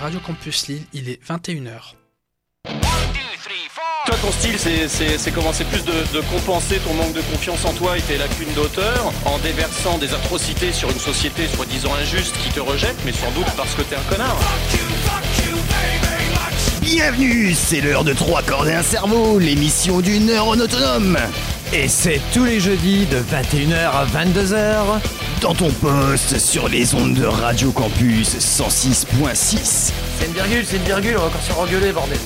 Radio Campus Lille, il est 21h. Toi, ton style, c'est comment? C'est plus de compenser ton manque de confiance en toi et tes lacunes d'auteur en déversant des atrocités sur une société soi-disant injuste qui te rejette, mais sans doute parce que t'es un connard. Bienvenue, c'est l'heure de 3 cordes et un cerveau, l'émission du neurone autonome. Et c'est tous les jeudis de 21h à 22h. Dans ton poste sur les ondes de Radio Campus 106.6. C'est une virgule, on va encore se engueuler, bordel.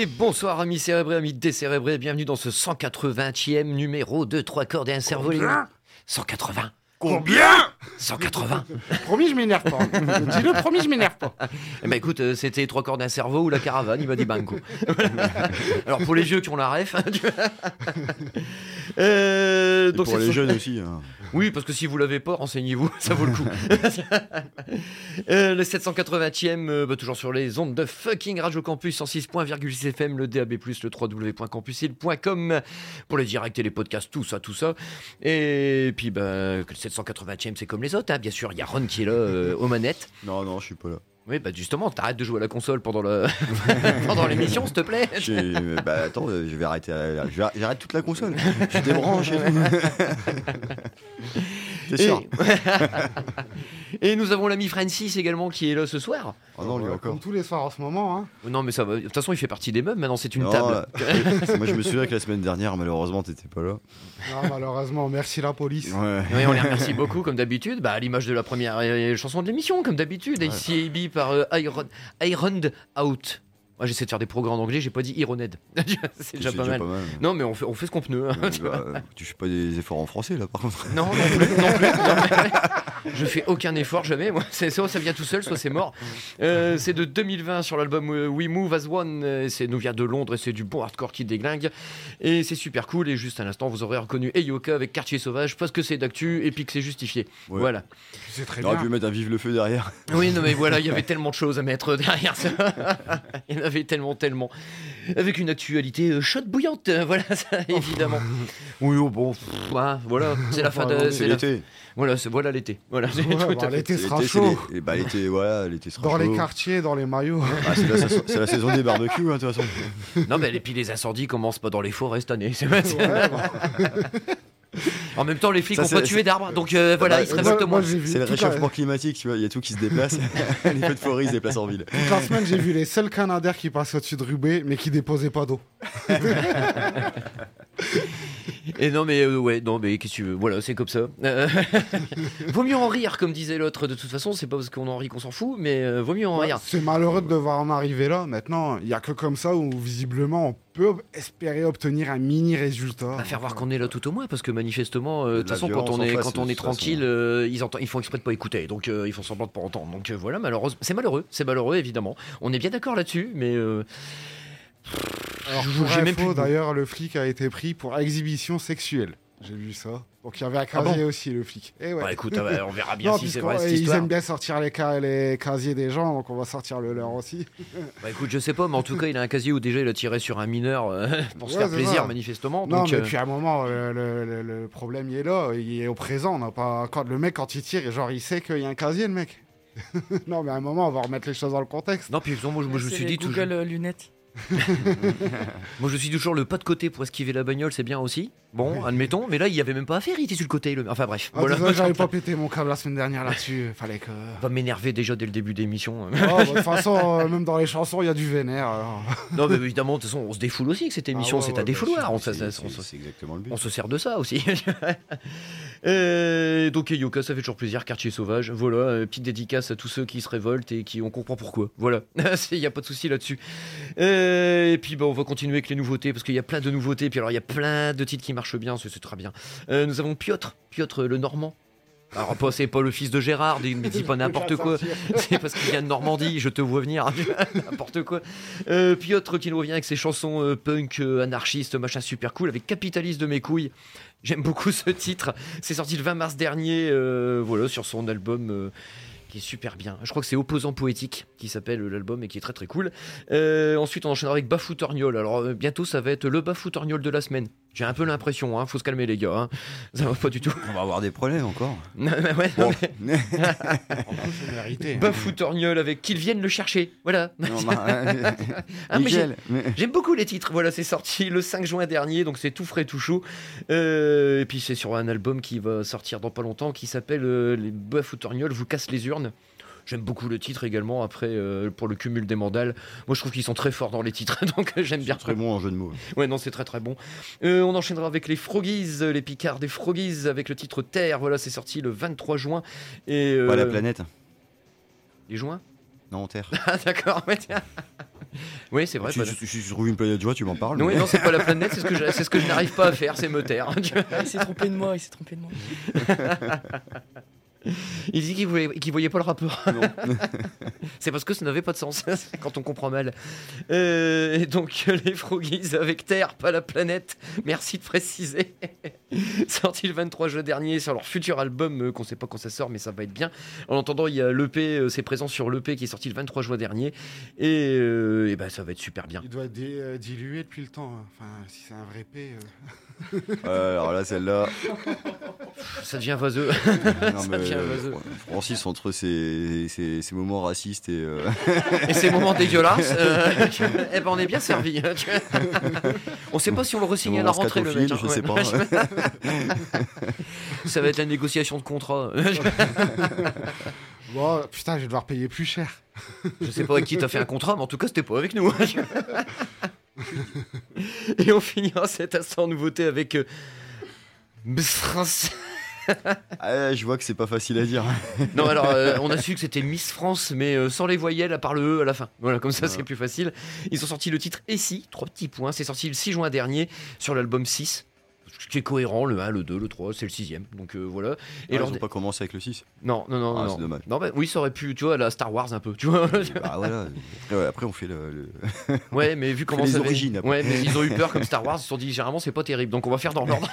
Et bonsoir amis cérébrés, amis décérébrés, bienvenue dans ce 180e numéro de 3 cordes et un cerveau. 180. Combien 180. Promis, je m'énerve pas. Dis-le, promis, je m'énerve pas. Eh ben écoute, c'était 3 cordes et un cerveau ou la caravane, il m'a dit banco. Alors pour les vieux qui ont la ref. Donc pour les jeunes aussi. Oui, parce que si vous l'avez pas, renseignez-vous, ça vaut le coup. Le 780e, toujours sur les ondes de fucking Radio Campus 106.6 FM, le DAB+, le www.campusil.com pour les directs et les podcasts, tout ça. Et puis, le 780e, c'est comme les autres, hein. Bien sûr, il y a Ron qui est là aux manettes. Non, je suis pas là. Oui, justement, t'arrêtes de jouer à la console pendant l'émission, s'il te plaît. Attends, je vais arrêter. J'arrête toute la console. Je débranche. C'est sûr. Et nous avons l'ami Francis également qui est là ce soir. Oh non, lui encore. Comme tous les soirs en ce moment. Hein. Non, mais ça va. De toute façon, il fait partie des meubles. Maintenant, c'est une non, table. Moi, je me souviens que la semaine dernière, malheureusement, t'étais pas là. Non, malheureusement, merci la police. Ouais. Oui, on les remercie beaucoup, comme d'habitude. À l'image de la première chanson de l'émission, comme d'habitude. Ouais. ICAB par Ironed Out. Moi, j'essaie de faire des progrès en anglais, j'ai pas dit Ironed. C'est déjà pas mal. Non, mais on fait ce qu'on peut. Tu fais pas des efforts en français, là, par contre. Non plus. Je fais aucun effort, jamais. Moi, soit ça vient tout seul, soit c'est mort. C'est de 2020 sur l'album We Move As One. C'est nous vient de Londres et c'est du bon hardcore qui déglingue. Et c'est super cool. Et juste à l'instant, vous aurez reconnu Eyoka avec Quartier Sauvage parce que c'est d'actu et puis que c'est justifié. Ouais. Voilà. C'est très On aurait bien. pu mettre un Vive le Feu derrière. Oui, non, mais voilà, il y avait tellement de choses à mettre derrière ça. Il y en avait tellement. Avec une actualité chaude bouillante. Voilà, ça, évidemment. Oui, bon, voilà, c'est la fin de. C'est l'été. Voilà, voilà l'été. Voilà, l'été sera L'été, chaud. l'été sera Dans chaud. les quartiers, dans les maillots. C'est la saison des barbecues, de toute façon. Non, mais et puis les incendies commencent pas dans les forêts cette année. En même temps, les flics n'ont pas tué d'arbres, donc voilà, ils se révoltent moins. C'est le réchauffement climatique, tu vois, il y a tout qui se déplace. Les feux de forêt, ils se déplacent en ville. Toute la semaine, j'ai vu les seuls Canadaires qui passaient au-dessus de Roubaix, mais qui déposaient pas d'eau. Et non, mais qu'est-ce que tu veux, voilà, c'est comme ça. Vaut mieux en rire, comme disait l'autre, de toute façon, c'est pas parce qu'on en rit qu'on s'en fout, mais vaut mieux en rire. C'est malheureux de devoir en arriver là. Maintenant, il n'y a que comme ça où, visiblement, on peut espérer obtenir un mini résultat. Faire voir qu'on est là tout au moins, parce que manifestement, de toute façon, quand on est tranquille, ils font exprès de pas écouter, donc ils font semblant de pas entendre. Donc voilà, malheureusement, c'est malheureux, évidemment. On est bien d'accord là-dessus, mais. Alors, pour info, d'ailleurs, le flic a été pris pour exhibition sexuelle. J'ai vu ça. Donc il y avait un casier aussi, le flic. Et ouais. Bah écoute, on verra bien si c'est vrai cette ils histoire. aiment bien sortir les casiers des gens, donc on va sortir le leur aussi. Bah écoute, je sais pas, mais en tout cas, il a un casier où déjà il a tiré sur un mineur pour se faire plaisir, ça. manifestement. Non, donc, mais puis à un moment, le problème il est là, il est au présent. On n'a pas le mec quand il tire, genre il sait qu'il y a un casier, le mec. Non, mais à un moment, on va remettre les choses dans le contexte. Non, puis moi je me suis dit Google toujours. lunettes. Moi je suis toujours le pas de côté pour esquiver la bagnole, c'est bien aussi. Bon, admettons, mais là il y avait même pas à faire, il était sur le côté. Enfin bref. Voilà. Désolé, j'avais pas pété mon câble la semaine dernière là-dessus. Fallait que. Va m'énerver déjà dès le début d'émission. De toute façon, même dans les chansons, il y a du vénère. Alors. Non, mais évidemment, de toute façon, on se défoule aussi que cette émission, c'est à défouloir. C'est exactement le but. On se sert de ça aussi. Donc Eyoka, ça fait toujours plaisir. Quartier Sauvage, voilà, petite dédicace à tous ceux qui se révoltent et on comprend pourquoi. Voilà, il y a pas de souci là-dessus. Et puis on va continuer avec les nouveautés parce qu'il y a plein de nouveautés. Puis alors il y a plein de titres qui marchent bien, c'est très bien. Nous avons Piotr le Normand. Alors c'est pas le fils de Gérard, mais dis pas n'importe quoi. C'est parce qu'il vient de Normandie, je te vois venir. N'importe quoi. Piotr qui nous revient avec ses chansons punk, anarchistes, machin super cool, avec Capitaliste de mes couilles. J'aime beaucoup ce titre. C'est sorti le 20 mars dernier, voilà, sur son album. Qui est super bien. Je crois que c'est Opposant Poétique qui s'appelle l'album et qui est très très cool. Ensuite on enchaînera avec Bafoutorgnol. Alors bientôt ça va être le Bafoutorgnol de la semaine. J'ai un peu l'impression, faut se calmer les gars. Ça va pas du tout. On va avoir des problèmes encore. Ouais, bon. Bafoutorgnol avec qu'ils viennent le chercher. Voilà. J'aime beaucoup les titres. Voilà, c'est sorti le 5 juin dernier, donc c'est tout frais, tout chaud. Et puis c'est sur un album qui va sortir dans pas longtemps qui s'appelle Les Bafoutorgnol vous cassent les urnes. J'aime beaucoup le titre également. Après, pour le cumul des mandales, moi je trouve qu'ils sont très forts dans les titres, donc j'aime bien. Très bon en jeu de mots. Ouais, non, c'est très très bon. On enchaînera avec les Froggies, les Picards des Froggies, avec le titre Terre. Voilà, c'est sorti le 23 juin. Et pas la planète. Les joints. Non, Terre. Ah, d'accord. Ouais, tiens. Oui, c'est vrai. Si je trouve une planète joie, tu m'en parles. Non, non, c'est pas la planète, c'est ce que je n'arrive pas à faire, c'est me taire. Il s'est trompé de moi. Il dit qu'il voyait pas le rapport. Non. C'est parce que ça n'avait pas de sens quand on comprend mal. Et donc les Froggies avec Terre, pas la planète. Merci de préciser. Sorti le 23 juin dernier sur leur futur album qu'on sait pas quand ça sort, mais ça va être bien. En entendant, il y a l'EP, c'est présent sur l'EP qui est sorti le 23 juin dernier. Et ben ça va être super bien. Il doit être dilué depuis le temps. Enfin, si c'est un vrai P. Alors là, celle-là. Ça devient vaseux. Non, Ça devient vaseux. Francis, entre ses moments racistes et. Et ces moments dégueulasses, eh ben on est bien servi. On sait pas si on le re-signe à la rentrée, le mec. Je sais pas. Ça va être la négociation de contrat. Bon, putain, je vais devoir payer plus cher. Je sais pas avec qui t'as fait un contrat, mais en tout cas, c'était pas avec nous. Et on finira cet instant nouveauté avec Miss France. Ah, je vois que c'est pas facile à dire. Non, alors on a su que c'était Miss France, mais sans les voyelles à part le E à la fin. Voilà, comme ça c'est plus facile. Ils ont sorti le titre Et si, 3 petits points. C'est sorti le 6 juin dernier sur l'album 6. Ce qui est cohérent, le 1, le 2, le 3, c'est le 6ème. Donc voilà. Et ils ont pas commencé avec le 6. Non. C'est dommage. Non, bah, oui, ça aurait pu, tu vois, la Star Wars un peu, tu vois. Bah voilà. Après, on fait le. Ouais, mais vu comment les ça origines. Après. Ouais, mais ils ont eu peur comme Star Wars, ils se sont dit généralement c'est pas terrible, donc on va faire dans l'ordre.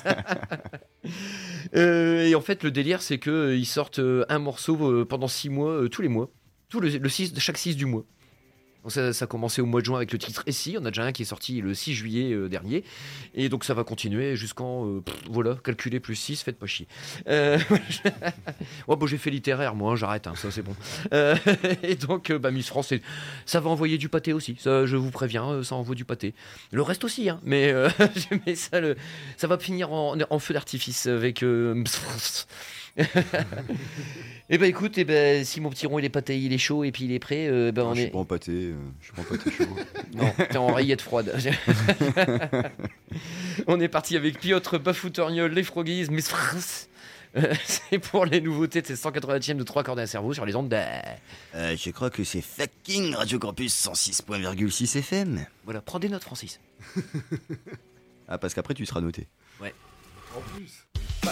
Et en fait, le délire, c'est que ils sortent un morceau pendant 6 mois, tous les mois, chaque 6 du mois. Donc ça a commencé au mois de juin avec le titre Et si, on a déjà un qui est sorti le 6 juillet dernier, et donc ça va continuer jusqu'en, voilà, calculer plus 6, faites pas chier. Ouais, bon, j'ai fait littéraire, moi, hein, j'arrête, hein, ça c'est bon. Et donc, Miss France, ça va envoyer du pâté aussi, ça, je vous préviens, ça envoie du pâté. Le reste aussi, hein, mais ça va finir en feu d'artifice avec Miss France. Et écoute, si mon petit rond il est pâté, il est chaud et puis il est prêt, on Je est. suis pas en pâté, chaud. Non, t'es en rayette froide. On est parti avec Piotr Bafoutoriol, les Froggies, Miss France. C'est pour les nouveautés de ces 180e de 3 cordes à un cerveau sur les ondes de... Je crois que c'est fucking Radio Campus 106.6 FM. Voilà, prends des notes, Francis. Ah, parce qu'après tu seras noté. Ouais. En plus.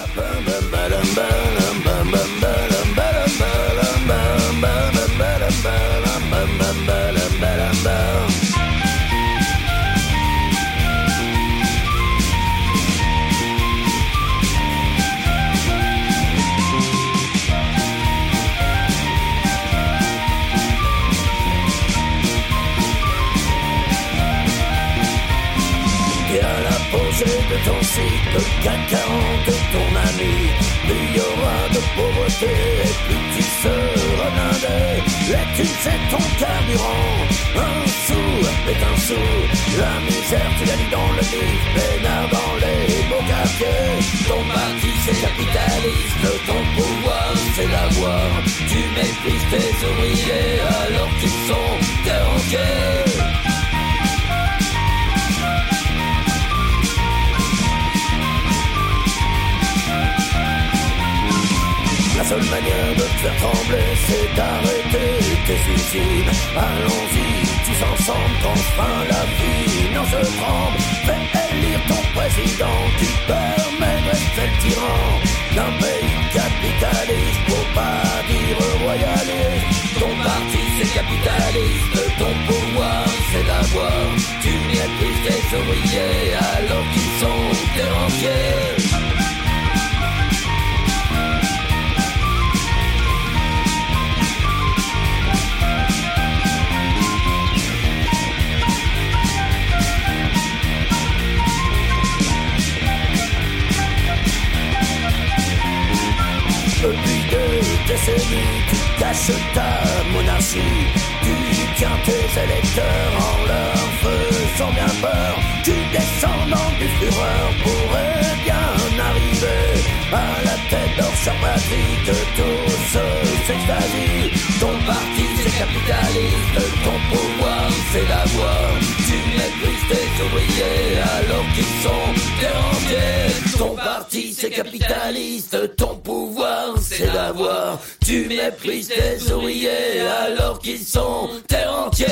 De ton cycle, CAC 40 de ton ami, plus il y aura de pauvreté, et plus tu seras blindé. Et tu sais ton carburant, un sou est un sou. La misère tu la lis dans le livre, peinard dans les beaux quartiers. Ton parti c'est capitaliste, ton pouvoir c'est l'avoir. Tu méprises tes ouvriers alors qu'ils sont dérangés. La seule manière de te faire trembler, c'est d'arrêter tes usines. Allons-y, tous ensemble, qu'enfin la vie n'en se tremble. Fais élire ton président qui permet de rester le tyran d'un pays capitaliste, pour pas dire royaliste. Ton parti c'est capitaliste, ton pouvoir c'est d'avoir. Tu méprises tes ouvriers alors qu'ils sont dérangés. Depuis 2 décennies, tu caches ta monarchie. Tu tiens tes électeurs en leur faisant bien peur. Tu descendant du fureur pourrais bien arriver à la tête d'Orchard Patrick, tous s'extasient. Ton parti c'est capitaliste, ton pouvoir c'est l'avoir. Tu méprises tes ouvriers alors qu'ils sont dérangés. Ton parti c'est capitaliste, ton pouvoir c'est d'avoir. Tu méprises tes ouvriers alors qu'ils sont terre entière.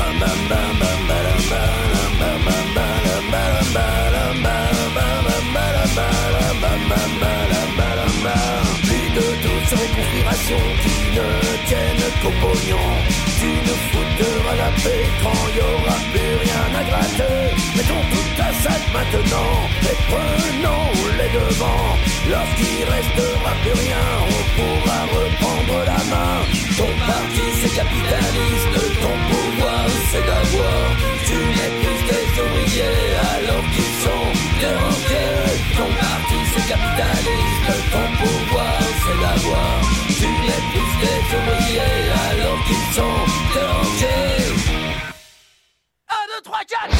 Plus de doute sur les conspirations qui ne tiennent qu'au pognon. Tu nous foutras la paix quand y aura plus rien à gratter. Mettons toute la salle maintenant et prenons les devants. Lorsqu'il restera plus rien, on pourra reprendre la main. Ton parti c'est capitaliste, ton pouvoir c'est d'avoir. Tu méprises tes ouvriers alors qu'ils sont dérangés. Ton parti c'est capitaliste, ton pouvoir c'est d'avoir. Tu méprises tes ouvriers alors qu'ils sont dérangés. 1, 2, 3, 4.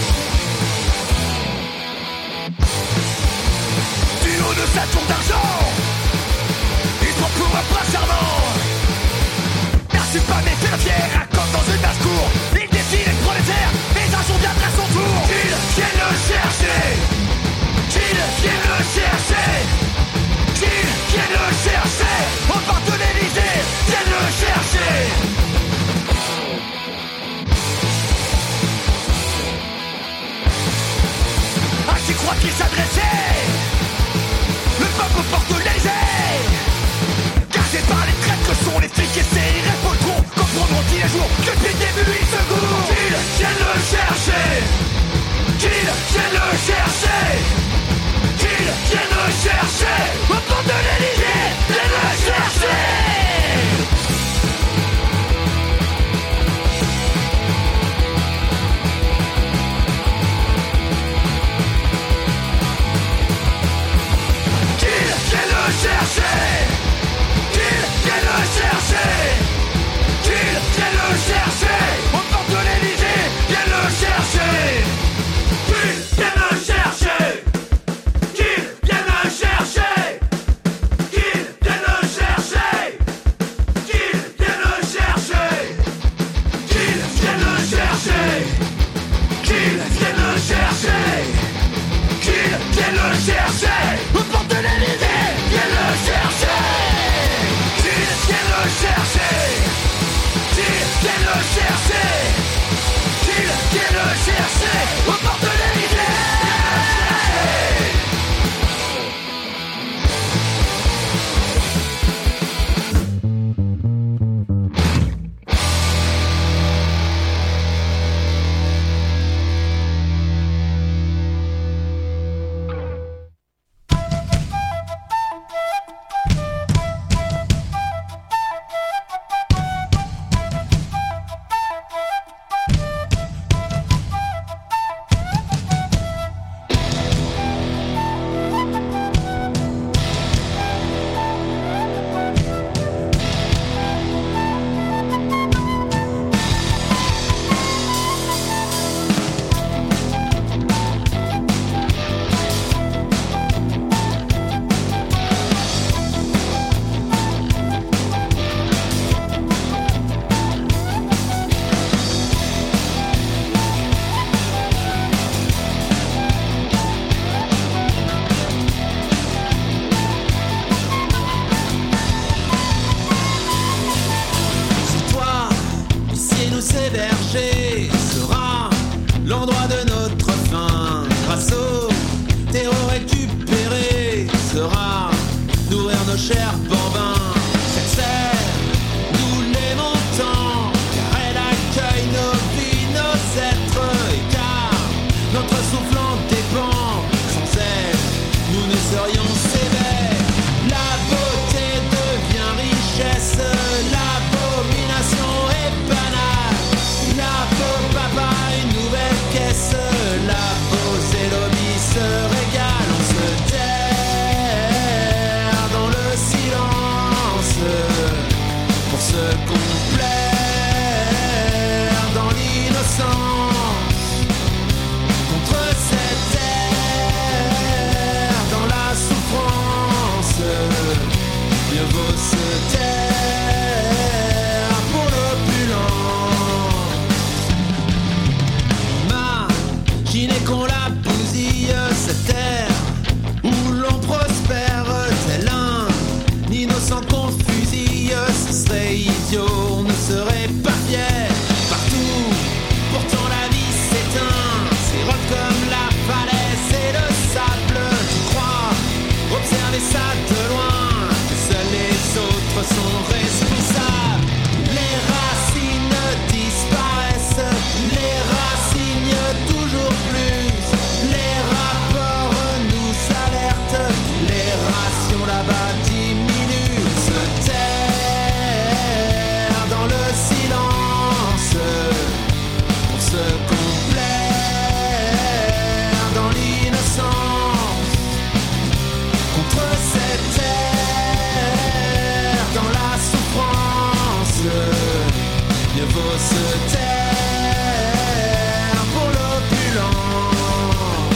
Du haut de sa tour d'argent, il se prend pour un prince charmant. Merci pas mes fiers, raconte dans une basse-cour. Il défile les prolétaires, mais un jour viendra son tour. Qu'ils viennent le chercher, qu'ils viennent le chercher, qu'ils viennent le chercher. Aux portes de l'Élysée, viennent le chercher. À qui croit qu'il s'adressait, le peuple aux portes de l'Élysée. Gardés par les traîtres que sont les flics et c'est ils répondront. Comprendront-ils un jour que depuis le début ils se gourent. Qu'ils viennent le chercher, qu'ils viennent le chercher, qu'ils viennent le chercher. Aux portes de l'Élysée, viennent le chercher. Qu'ils viennent le chercher, qu'ils viennent le chercher, qu'ils viennent le chercher. Aux portes de l'Élysée, viennent le chercher. Qu'ils viennent le chercher, qu'ils viennent le chercher, qu'ils viennent le chercher, qu'ils viennent le chercher, qu'ils viennent le chercher, qu'ils viennent le chercher, qu'ils viennent le chercher. Aux portes de l'Élysée, viennent le chercher. Qu'ils viennent le chercher, qu'ils viennent le chercher, qu'ils viennent le chercher. Aux portes de l'Élysée. Chers bambins, cette serre, nous l'aimons tant, car elle accueille nos vies, nos êtres, et car notre souffle en dépend. Sans elle, nous ne serions sévères. La beauté devient richesse, l'abomination est banale. La peau papa, une nouvelle caisse, la peau c'est lobby se régale, on se tait. Pour se complaire dans l'innocence, contre cette terre, dans la souffrance, mieux vaut se taire pour l'opulence. Imaginez qu'on la bousille, cette terre où l'on prospère, tel un innocent chiffres sont responsables. Les racines disparaissent, les racines toujours plus. Les rapports nous alertent, les rations là-bas diminuent. Se taire dans le silence pour se complaire dans l'innocence. Contre cette terre, dans la souffrance, mieux vaut se taire pour l'opulence.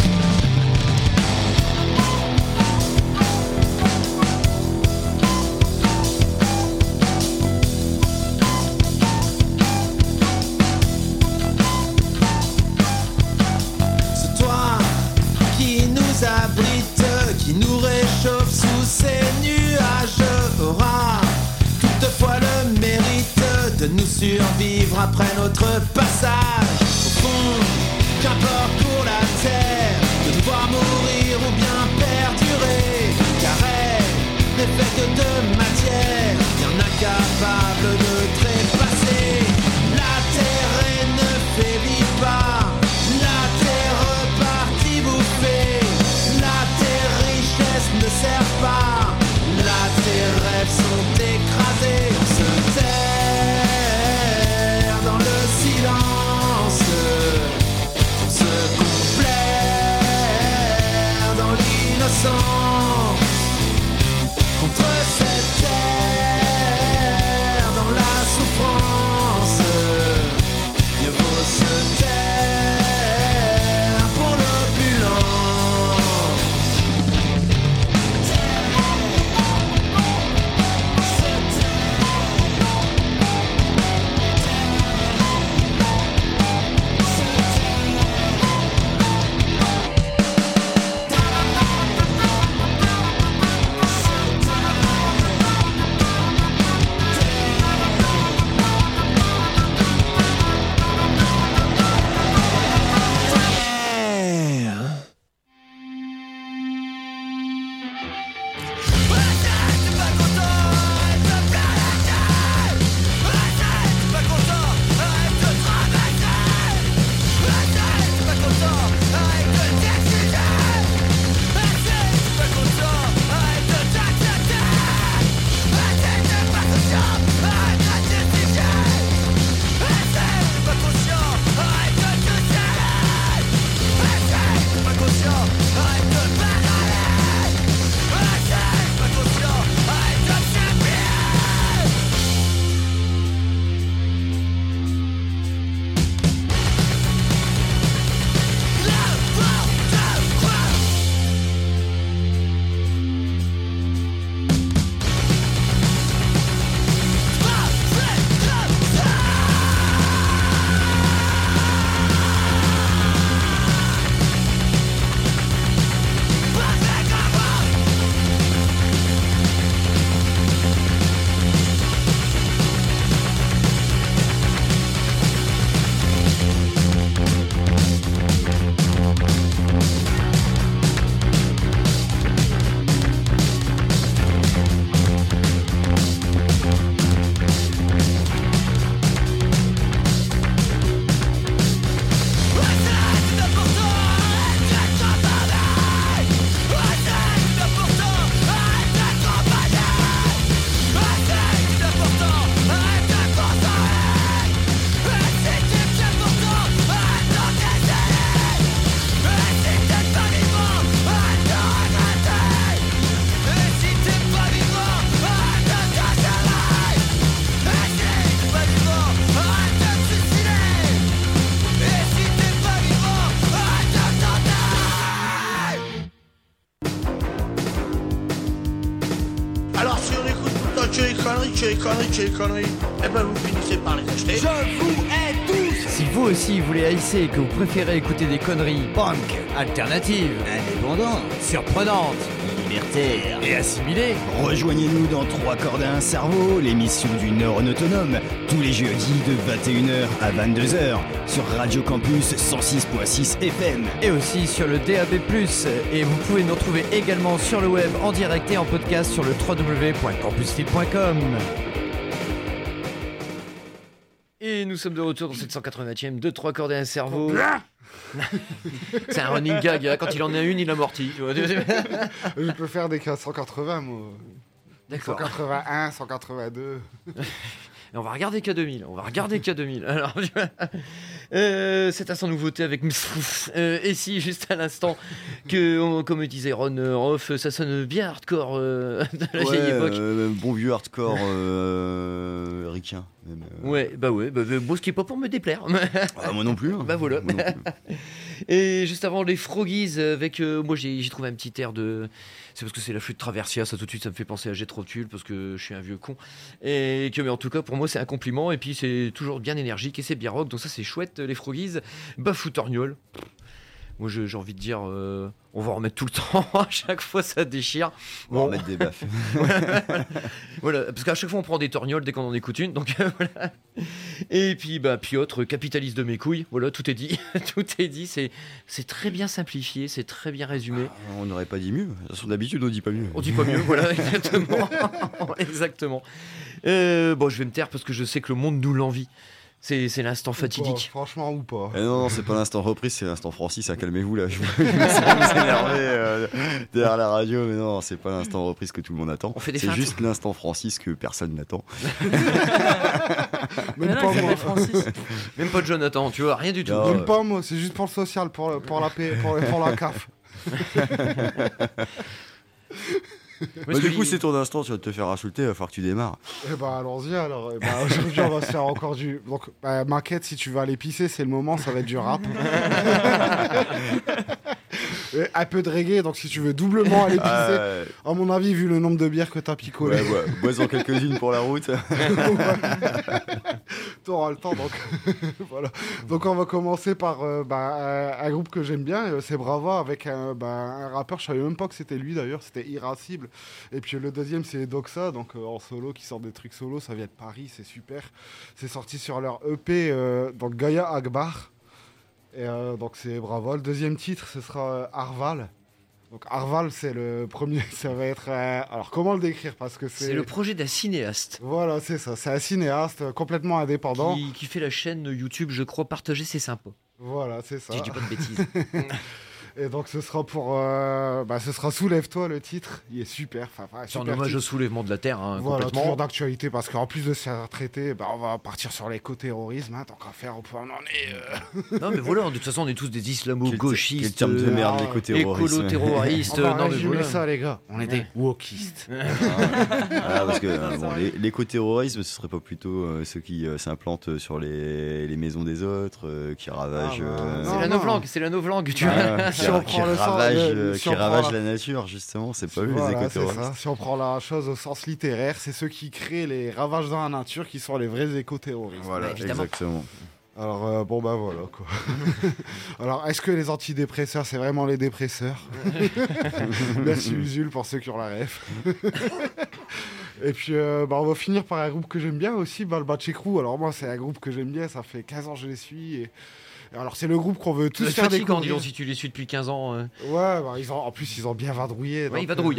C'est toi qui nous abrite, qui nous réchauffe sous ces nuages, aura toutefois le mérite de nous survivre après notre passage. Au fond, qu'importe pour la terre, de devoir mourir ou bien perdurer, car elle n'est faite que de matière, bien incapable de trépasser. La terre elle ne faiblit pas, la terre partie bouffée, la terre richesse ne sert pas, la terre rêves sont écrasés. On se terre dans le silence, on se complaire dans l'innocence. Contre cette terre, dans la souffrance, mieux vaut se taire pour l'opulence. Alors si on écoute tout le temps que les conneries, eh ben vous finissez par les acheter. Je vous hais tous. Si vous aussi vous les haïssez et que vous préférez écouter des conneries punk, alternatives, indépendantes, surprenantes, libertaire Et assimilé. Rejoignez-nous dans 3 cordes à un cerveau, l'émission du Nord autonome, tous les jeudis de 21h à 22h sur Radio Campus 106.6 FM. Et aussi sur le DAB+. Et vous pouvez nous retrouver également sur le web en direct et en podcast sur le www.campuslille.com. Et nous sommes de retour dans cette 180e de 3 cordes et un cerveau. C'est un running gag, hein. Quand il en a une, il amortit. Tu vois. Je peux faire des cas 180, moi. D'accord. 181, 182. Et on va regarder K2000. Alors, c'est à sans nouveauté avec et si, juste à l'instant, que, comme disait Ron Roth, ça sonne bien hardcore de la vieille époque. Bon vieux hardcore ricain. Ouais, bon, ce qui est pas pour me déplaire. Moi non plus. Hein. Bah voilà. Moi non plus. Et juste avant, les Froggies avec... moi, j'ai trouvé un petit air de... C'est parce que c'est la flûte traversia, ça tout de suite, ça me fait penser à Jet Rotule, parce que je suis un vieux con. Et que, mais en tout cas, pour moi, c'est un compliment. Et puis, c'est toujours bien énergique et c'est bien rock. Donc ça, c'est chouette, les Froggies. Bafoutorgnol. Moi, j'ai envie de dire, on va en remettre tout le temps. À chaque fois, ça déchire. On va remettre des baffes. Voilà, parce qu'à chaque fois, on prend des torgnoles dès qu'on en écoute une. Donc, voilà. Et puis, Piotr, capitaliste de mes couilles. Voilà, tout est dit. Tout est dit. C'est très bien simplifié, c'est très bien résumé. On n'aurait pas dit mieux. D'habitude, on dit pas mieux. On dit pas mieux, voilà, exactement. Exactement. Bon, je vais me taire parce que je sais que le monde nous l'envie. C'est l'instant fatidique. Franchement, ou pas. Non, c'est pas l'instant reprise, c'est l'instant Francis. Calmez-vous là, je vais m'énerver derrière la radio. Mais non, c'est pas l'instant reprise que tout le monde attend. C'est juste l'instant Francis que personne n'attend. Même pas moi. Même pas de Jonathan, tu vois, rien du tout. Même pas moi, c'est juste pour le social, pour la paix, pour la CAF. Du coup, c'est ton instant, tu vas te faire insulter, il va falloir que tu démarres. Allons-y alors. Aujourd'hui, on va se faire encore du. Donc, Maquette, si tu vas aller pisser, c'est le moment, ça va être du rap. Un peu de reggae, donc si tu veux doublement aller pisser, à mon avis, vu le nombre de bières que t'as picolé. Bois-en quelques-unes pour la route. T'auras le temps, donc voilà. Donc on va commencer par un groupe que j'aime bien, c'est Brava, avec un rappeur, je savais même pas que c'était lui d'ailleurs, c'était Irascible. Et puis le deuxième c'est Doxa, donc en solo, qui sort des trucs solo, ça vient de Paris, c'est super. C'est sorti sur leur EP, donc Gaïa Akbar. Et donc c'est Brava. Le deuxième titre, ce sera Arval. Donc Arval, c'est le premier, ça va être... alors comment le décrire, parce que c'est le projet d'un cinéaste. Voilà, c'est ça, c'est un cinéaste complètement indépendant. Qui fait la chaîne YouTube, je crois, Partager, c'est sympa. Voilà, c'est ça. Je dis pas de bêtises. Et donc ce sera pour... ce sera Soulève-toi, le titre, il est super. C'est un hommage au soulèvement de la Terre, hein, voilà, complètement. Toujours d'actualité, parce qu'en plus de se faire traiter, on va partir sur l'éco-terrorisme, tant qu'à faire, on en est... Non mais voilà, de toute façon on est tous des islamo-gauchistes. Quel terme de merde, l'éco-terrorisme. Écolo-terroristes. On va résumer ça, les gars, on est des wokistes. Parce que l'éco-terrorisme, ce serait pas plutôt ceux qui s'implantent sur les maisons des autres, qui ravagent... C'est la novlangue, tu vois. Si on prend qui ravage la nature, justement, c'est pas eux les éco-terroristes. Si on prend la chose au sens littéraire, c'est ceux qui créent les ravages dans la nature qui sont les vrais éco-terroristes. Voilà, exactement. Alors, voilà, quoi. Alors, est-ce que les antidépresseurs, c'est vraiment les dépresseurs? Merci Usul pour ceux qui ont la ref. Et puis, on va finir par un groupe que j'aime bien aussi, le Batchekrou. Alors, moi, c'est un groupe que j'aime bien, ça fait 15 ans que je les suis. Et alors, c'est le groupe qu'on veut tous faire découvrir. Disons, si tu les suis depuis 15 ans. Ouais, en plus, ils ont bien vadrouillé. Ouais, ils vadrouillent.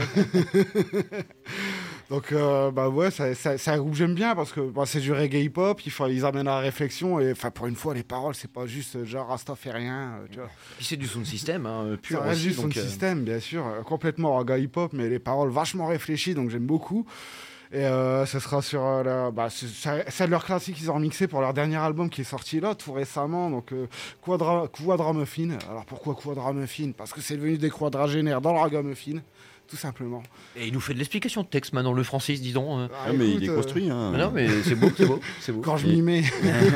Donc, c'est un groupe que j'aime bien parce que c'est du reggae hip-hop, ils amènent à la réflexion et pour une fois, les paroles, c'est pas juste genre Rasta fait rien. Tu vois. Puis c'est du sound system, pur. C'est juste sound system, bien sûr, complètement reggae hip-hop, mais les paroles vachement réfléchies, donc j'aime beaucoup. Et ce sera sur c'est leur classique qu'ils ont remixé pour leur dernier album qui est sorti là tout récemment, donc Quadramuffin. Alors pourquoi Quadramuffin? Parce que c'est devenu des quadragénaires dans le ragamuffin, tout simplement. Et il nous fait de l'explication de texte maintenant, le Francis, dis donc. Mais il est construit. Non mais c'est beau. Quand je m'y mets.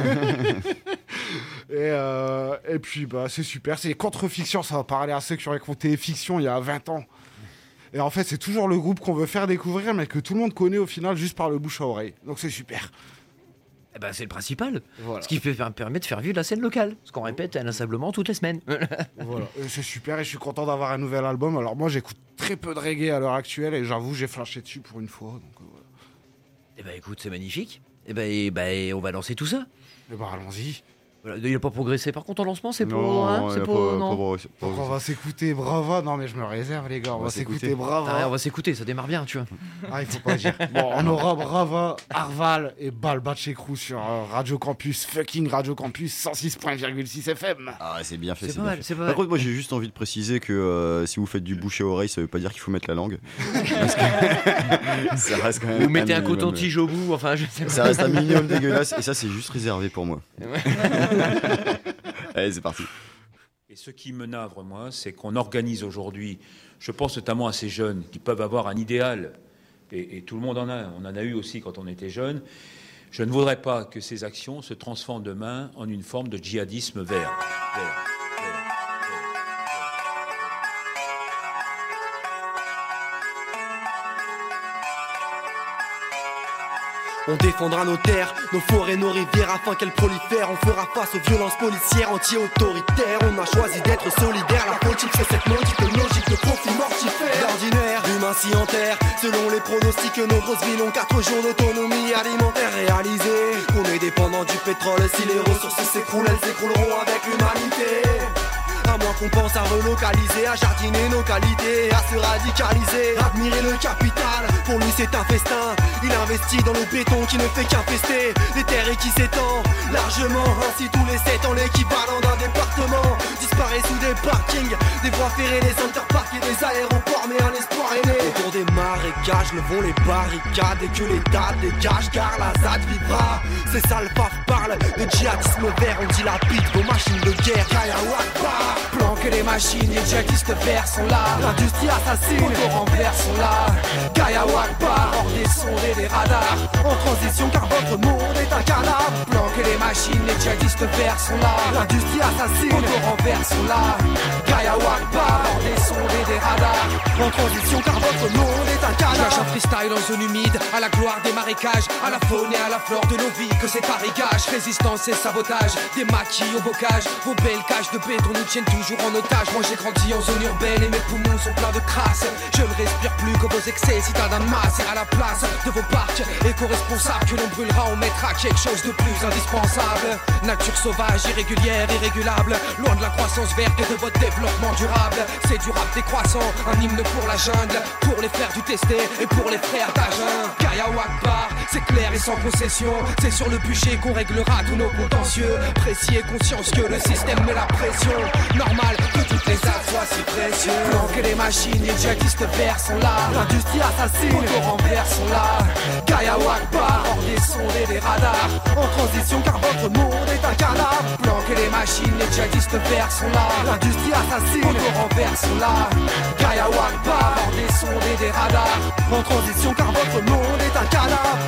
Et puis c'est super, c'est contre-fiction, ça va parler à ceux qui ont raconté fiction il y a 20 ans. Et en fait, c'est toujours le groupe qu'on veut faire découvrir, mais que tout le monde connaît au final juste par le bouche à oreille. Donc c'est super. Eh ben, c'est le principal. Voilà. Ce qui permet de faire vivre la scène locale. Ce qu'on répète inlassablement toutes les semaines. Voilà. Et c'est super et je suis content d'avoir un nouvel album. Alors moi j'écoute très peu de reggae à l'heure actuelle et j'avoue j'ai flashé dessus pour une fois. Donc, voilà. Eh ben écoute, c'est magnifique. Eh ben, on va lancer tout ça. Et bah allons-y. Voilà, il n'a pas progressé. Par contre, en lancement, c'est Non, pas... Hein, il c'est a pas... non. Donc on va s'écouter Brava. Non mais je me réserve les gars. On va s'écouter Brava. Ah, on va s'écouter, ça démarre bien, tu vois. Ah il faut pas dire. Bon on aura Brava, Arval et Balbat Chekrou sur Radio Campus, fucking Radio Campus 106.6 FM. Ah c'est bien fait. C'est pas mal, c'est pas mal. Par contre moi j'ai juste envie de préciser que si vous faites du bouche à oreille ça veut pas dire qu'il faut mettre la langue. Parce que ça reste quand même. Vous mettez un coton-tige au bout, enfin je sais pas. Ça reste un minimum dégueulasse et ça c'est juste réservé pour moi. Allez, c'est parti. Et ce qui me navre, moi, c'est qu'on organise aujourd'hui, je pense notamment à ces jeunes qui peuvent avoir un idéal, et tout le monde en a, on en a eu aussi quand on était jeune. Je ne voudrais pas que ces actions se transforment demain en une forme de djihadisme vert. On défendra nos terres, nos forêts, nos rivières afin qu'elles prolifèrent. On fera face aux violences policières anti-autoritaires. On a choisi d'être solidaires. La politique c'est cette maudite logique de profit mortifère. D'ordinaire, humain si en terre. Selon les pronostics, nos grosses villes ont 4 jours d'autonomie alimentaire réalisée. On est dépendant du pétrole. Si les ressources s'écroulent, elles s'écrouleront avec l'humanité. À moins qu'on pense à relocaliser, à jardiner nos qualités, à se radicaliser, admirer le capital. Pour lui c'est un festin. Il investit dans le béton qui ne fait qu'infester les terres et qui s'étend largement. Ainsi tous les 7 ans l'équivalent d'un département disparaît sous des parkings, des voies ferrées, des interparks et des aéroports. Mais un espoir est né. Autour des marécages levons les barricades et que l'État dégage car la ZAD vivra. C'est ça le PAF parle de djihadisme vert. On dilapide vos machines de guerre. Kayawakba. Planquer les machines, les djihadistes verts sont là. L'industrie assassine, les renvers sont là. Kayawakba, hors des sondes et des radars. En transition car votre monde est un cadavre. Planquer les machines, les djihadistes verts sont là. L'industrie assassine, les renvers sont là. Kayawakba, hors des sondes et des radars. En transition car votre monde est un cadavre. Lâche un freestyle en zone humide, à la gloire des marécages, à la faune et à la flore de nos vies que c'est parigage. Résistance et sabotage, des maquis au bocage. Vos belles cages de béton nous tiennent toujours en otage. Moi j'ai grandi en zone urbaine et mes poumons sont pleins de crasse. Je ne respire plus que vos excès, citadins de masse. Et à la place de vos parcs éco-responsables que l'on brûlera, on mettra quelque chose de plus indispensable. Nature sauvage, irrégulière, irrégulable, loin de la croissance verte et de votre développement durable. C'est du rap décroissant, un hymne pour la jungle, pour les frères du Testé et pour les frères d'Agen. Kayawakba, c'est clair et sans concession. C'est sur le bûcher qu'on réglera tous nos contentieux. Précis et conscience que le système met la pression. Normal que toutes les actes soient si précieux. Planquer les machines, les djihadistes verts sont là. L'industrie assassine, les renvers sont là. Kayawakba, hors des sondes et des radars. En transition car votre monde est un cadavre. Planquer les machines, les djihadistes verts sont là. L'industrie assassine, les renvers sont là. Kayawakba, hors des sondes et des radars. En transition car votre monde est un cadavre.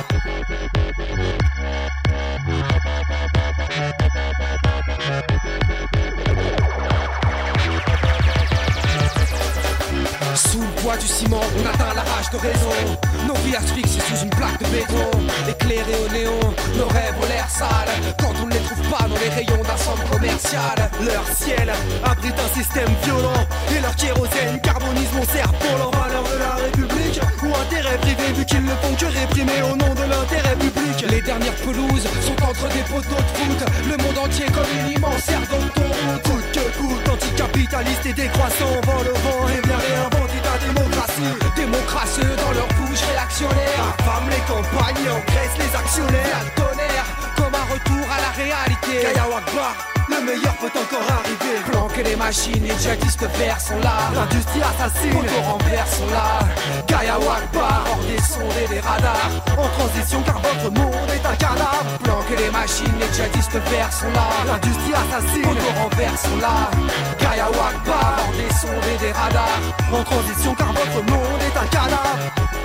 Sous le poids du ciment, on atteint la rage de raison. Nos vies asphyxiées sous une plaque de béton. Éclairées au néon, nos rêves ont l'air sales. Quand on ne les trouve pas dans les rayons d'un centre commercial. Leur ciel abrite un système violent. Et leur kérosène carbonise mon cerf-volant. Valeurs de la République ou intérêt privé, vu qu'ils ne font que réprimer au nom de l'intérêt public. Les dernières pelouses sont entre des poteaux de foot. Le monde entier comme une immense serre d'autoroute. Coûte que coûte, anticapitaliste et décroissant. Vent le vent et vient réinventer ta démocratie. Démocrasseux dans leur bouche réactionnaire. Affame les campagnes et engraisse les actionnaires. La tonnerre comme un retour à la réalité. Kayawakba, le meilleur peut encore arriver. Planquer les machines, les djihadistes verts sont là. L'industrie assassine, les renvers sont là. Kayawakba, hors des sondes et des radars. En transition car votre monde est un cadavre. Planquer les machines, les djihadistes verts sont là. L'industrie assassine, les renvers sont là. Kayawakba, hors des sondes et des radars. En transition car votre monde est un cadavre.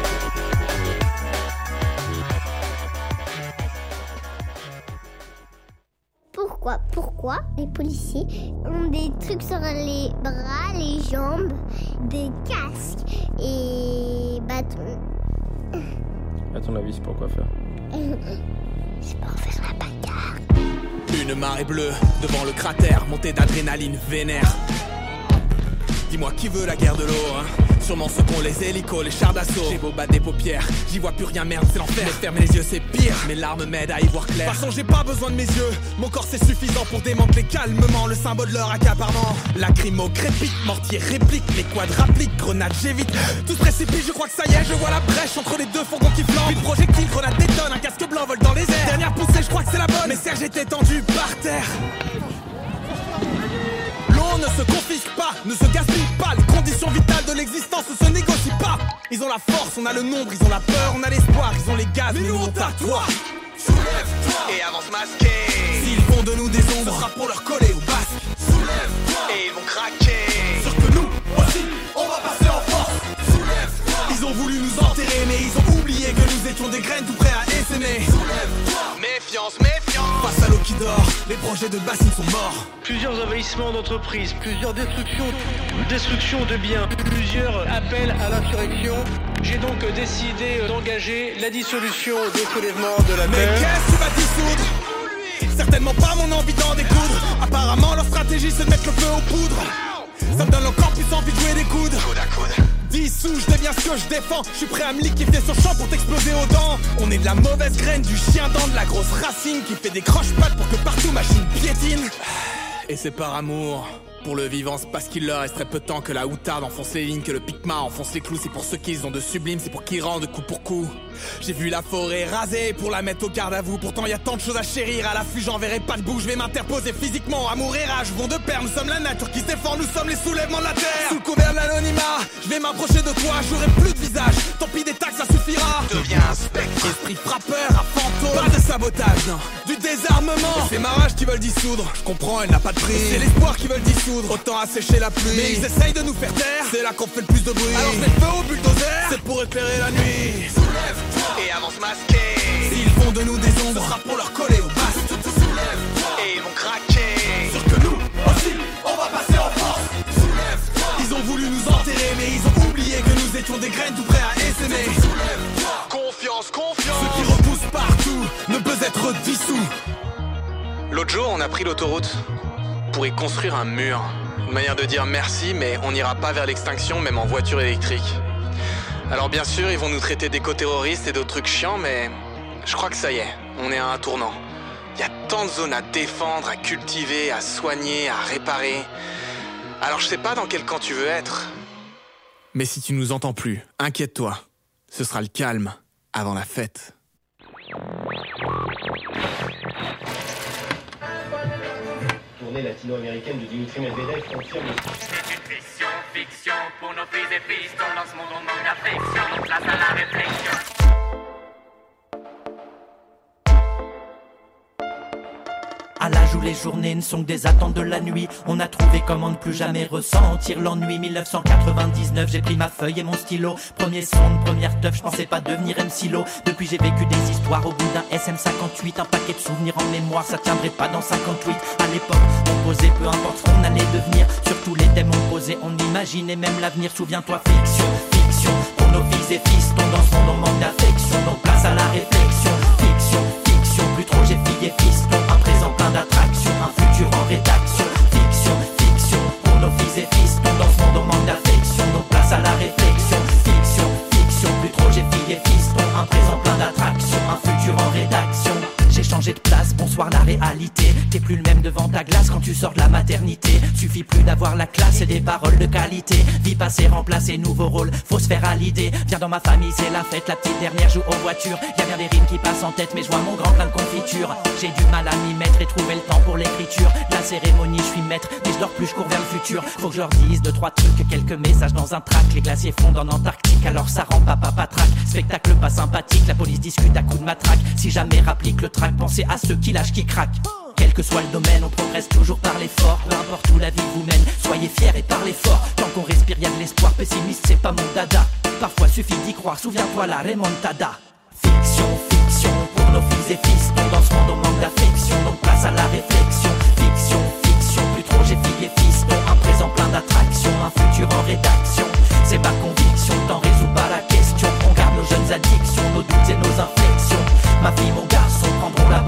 Pourquoi les policiers ont des trucs sur les bras, les jambes, des casques et bâtons? À ton avis, c'est pour quoi faire? c'est pour faire la bagarre. Une marée bleue devant le cratère, montée d'adrénaline vénère. Dis-moi qui veut la guerre de l'eau, hein? Sûrement ceux qu'ont les hélicos, les chars d'assaut. J'ai beau battre des paupières, j'y vois plus rien, merde, c'est l'enfer. Mais fermer les yeux c'est pire, mes larmes m'aident à y voir clair. De toute façon j'ai pas besoin de mes yeux, mon corps c'est suffisant pour démanteler calmement le symbole de leur accaparement. Lacrymo crépite, mortier réplique, les quads rappliquent, grenades j'évite. Tout se précipite, je crois que ça y est, je vois la brèche entre les deux fourgons qui flambent. Une projectile, grenade détonne, un casque blanc vole dans les airs. Dernière poussée, je crois que c'est la bonne, mais Serge était tendu par terre. L'eau ne se confisque pas, ne se gaspille pas. Les conditions vitales de l'existence ne se négocient pas. Ils ont la force, on a le nombre, ils ont la peur, on a l'espoir, ils ont les gaz, mais nous on t'a toi. Soulève-toi et avance masqué. S'ils font de nous des ombres, ce sera pour leur coller au basque. Soulève-toi et ils vont craquer. Sûr que nous aussi, on va passer en force. Soulève-toi. Ils ont voulu nous enterrer, mais ils ont oublié que nous étions des graines tout prêts à essaimer. Soulève-toi. Méfiance, méfiance. Face à l'eau qui dort, les projets de bassines sont morts. Plusieurs envahissements d'entreprises, plusieurs destructions de biens, plusieurs appels à l'insurrection. J'ai donc décidé d'engager la dissolution des soulèvements de la Mais terre. qu'est-ce que tu vas dissoudre? Certainement pas mon envie d'en découdre. Apparemment leur stratégie c'est de mettre le feu aux poudres. Ça me donne encore plus envie de jouer des coudes. Dissous, je deviens ce que je défends. Je suis prêt à me liquider sur champ pour t'exploser aux dents. On est de la mauvaise graine, du chien dent, de la grosse racine qui fait des croche-pattes pour que partout machine piétine. Et c'est par amour pour le vivant, c'est parce qu'il leur resterait peu de temps que la outarde enfonce les lignes, que le picma enfonce les clous. C'est pour ceux qu'ils ont de sublime, c'est pour qu'ils rendent coup pour coup. J'ai vu la forêt rasée pour la mettre au garde à vous. Pourtant y a tant de choses à chérir, à l'affût j'enverrai pas de bout. Je vais m'interposer physiquement, amour et rage vont de pair. Nous sommes la nature qui se défend, nous sommes les soulèvements de la terre. Sous le couvert de l'anonymat, je vais m'approcher de toi, j'aurai plus de visage. Tant pis des taxes, ça suffira. Deviens un spectre, esprit frappeur, un fantôme. Pas de sabotage, non, du désarmement. C'est ma rage qui veulent dissoudre, je comprends, elle n'a pas de prix. C'est l'espoir qui veulent dissoudre, autant assécher la pluie. Mais ils essayent de nous faire taire, c'est là qu'on fait le plus de bruit. Alors c'est feu au bulldozer, c'est pour éclairer la nuit. Soulève-toi et avance masqué. S'ils font de nous des ombres, ce sera pour leur coller au basque. Soulève-toi et ils vont craquer. Sûr que nous aussi, on va passer en force. Soulève-toi. Ils ont voulu nous enterrer, mais ils ont oublié que nous étions des graines tout prêts à essaimer. Soulève-toi. Confiance, confiance. Ce qui repousse partout ne peut être dissous. L'autre jour, on a pris l'autoroute pour y construire un mur. Une manière de dire merci, mais on n'ira pas vers l'extinction, même en voiture électrique. Alors bien sûr, ils vont nous traiter d'éco-terroristes et d'autres trucs chiants, mais je crois que ça y est, on est à un tournant. Il y a tant de zones à défendre, à cultiver, à soigner, à réparer. Alors je sais pas dans quel camp tu veux être. Mais si tu nous entends plus, inquiète-toi. Ce sera le calme avant la fête. Tournée latino-américaine de Dimitri Medvedev confirme. Fiction pour nos fils et pistons. Dans ce monde on manque d'affection, place à la réflexion. À l'âge où les journées ne sont que des attentes de la nuit, on a trouvé comment ne plus jamais ressentir l'ennui. 1999, j'ai pris ma feuille et mon stylo. Premier son, première teuf, je pensais pas devenir MC-Lo. Depuis j'ai vécu des histoires au bout d'un SM58. Un paquet de souvenirs en mémoire, ça tiendrait pas dans 58. À l'époque, on posait peu importe ce qu'on allait devenir. Sur tous les thèmes on posait, on imaginait même l'avenir. Souviens-toi, fiction, fiction, pour nos filles et fistons. Dans ce monde on manque d'affection, donc place à la réflexion. Fiction, fiction, plus trop j'ai filles et fistons. Un présent plein d'attractions, un futur en rédaction. Fiction, fiction, pour nos filles et fistons. Dans ce monde on manque d'affection, donc place à la réflexion. Fiction, fiction, plus trop j'ai filles et fistons. Un présent plein d'attractions, un futur en rédaction. J'ai changé de place, bonsoir la réalité. T'es plus le même devant ta glace quand tu sors de la maternité. Suffit plus d'avoir la classe et des paroles de qualité. Vie passée, remplacée, nouveau rôle, faut se faire à l'idée. Viens dans ma famille, c'est la fête, la petite dernière joue aux voitures. Y'a bien des rimes qui passent en tête, mais je vois mon grand plein de confiture. J'ai du mal à m'y mettre et trouver le temps pour l'écriture. La cérémonie, je suis maître, mais je dors plus, je cours vers le futur. Faut que je leur dise 2-3 trucs, quelques messages dans un track. Les glaciers fondent en Antarctique, alors ça rend papa patraque. Spectacle pas sympathique, la police discute à coups de matraque. Si jamais rapplique le track, pensez à ceux qui lâchent, qui craquent. Quel que soit le domaine, on progresse toujours par l'effort. Peu importe où la vie vous mène, soyez fiers et parlez fort. Tant qu'on respire, y'a de l'espoir, pessimiste c'est pas mon dada. Parfois suffit d'y croire, souviens-toi la remontada. Fiction, fiction, pour nos filles et fistons. Dans ce monde on manque d'affection, donc place à la réflexion. Fiction, fiction, plus trop j'ai filles et fistons. Un présent plein d'attractions, un futur en rédaction. C'est ma conviction, t'en résous pas la question. On garde nos jeunes addictions, nos doutes et nos inflexions. Ma fille, mon garçon prendront la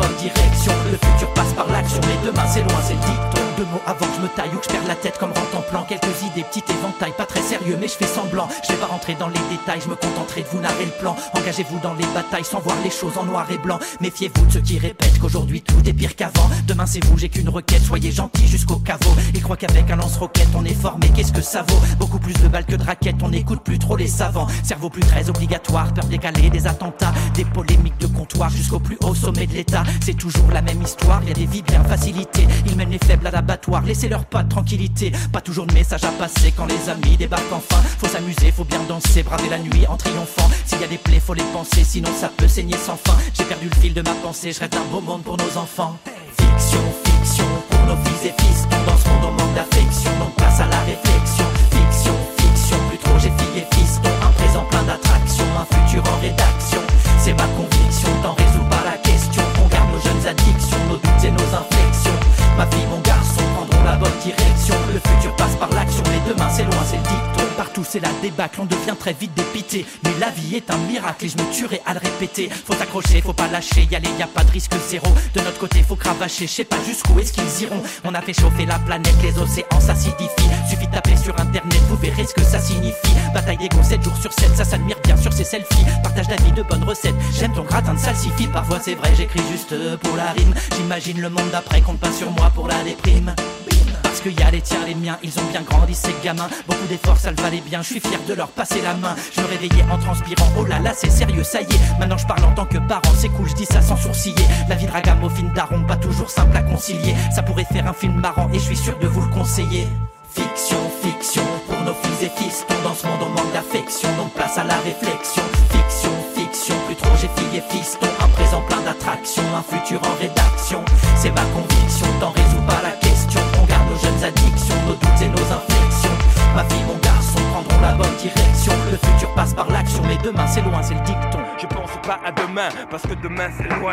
me taille ou que je perds la tête comme rentre en plan. Quelques idées, petites éventails, pas très sérieux mais je fais semblant. Je vais pas rentrer dans les détails, je me contenterai de vous narrer le plan. Engagez-vous dans les batailles sans voir les choses en noir et blanc. Méfiez-vous de ceux qui répètent qu'aujourd'hui tout est pire qu'avant. Demain c'est vous, j'ai qu'une requête, soyez gentils jusqu'au caveau. Ils croient qu'avec un lance-roquette on est fort, mais qu'est-ce que ça vaut? Beaucoup plus de balles que de raquettes, on n'écoute plus trop les savants. Cerveau plus très obligatoire, peur décalée des attentats, des polémiques de comptoir jusqu'au plus haut sommet de l'État. C'est toujours la même histoire, y a des vies bien facilitées. Ils mènent les faibles à l'abattoir, laissez-leur pas de tranquillité. Pas toujours de message à passer quand les amis débarquent enfin. Faut s'amuser, faut bien danser, braver la nuit en triomphant. S'il y a des plaies, faut les penser, sinon ça peut saigner sans fin. J'ai perdu le fil de ma pensée, je rêve d'un beau monde pour nos enfants. Fiction, fiction, pour nos filles et fistons. Dans ce monde on manque d'affection, donc place à la réflexion. Fiction, fiction, plus trop j'ai filles et fistons. Un présent plein d'attractions, un futur en rédaction. C'est ma conviction, t'en résous pas la question. On garde nos jeunes addictions, nos doutes et nos inflexions. Ma fille, mon garçon prendront la bonne direction. Le futur passe par l'action, mais demain c'est loin, c'est le dicton. Partout c'est la débâcle, on devient très vite dépité. Mais la vie est un miracle et je me tuerai à le répéter. Faut s'accrocher, faut pas lâcher, y aller, y a pas de risque zéro. De notre côté faut cravacher, je sais pas jusqu'où est-ce qu'ils iront. On a fait chauffer la planète, les océans s'acidifient. Suffit de taper sur internet, vous verrez ce que ça signifie. Bataille d'ego 7 jours sur 7, ça s'admire bien sur ses selfies. Partage d'avis, de bonnes recettes, j'aime ton gratin de salsifis. Parfois c'est vrai, j'écris juste pour la rime. J'imagine le monde d'après, compte pas sur moi pour la déprime. Parce qu'il y a les tiens, les miens, ils ont bien grandi ces gamins. Beaucoup d'efforts, ça le valait bien, je suis fier de leur passer la main. Je me réveillais en transpirant, oh là là c'est sérieux, ça y est. Maintenant je parle en tant que parent, c'est cool, je dis ça sans sourciller. La vie de ragamuffin daron, pas toujours simple à concilier. Ça pourrait faire un film marrant et je suis sûr de vous le conseiller. Fiction, fiction, pour nos filles et fistons. Dans ce monde on manque d'affection, donc place à la réflexion. Fiction, fiction, plus trop j'ai filles et fistons. Un présent plein d'attractions, un futur en rédaction. C'est ma conviction, t'en résous pas la question. On garde nos jeunes addictions, nos doutes et nos inflexions. Ma fille, mon garçon prendront la bonne direction. Le futur passe par l'action, mais demain c'est loin, c'est le dicton. Je pense pas à demain, parce que demain c'est loin.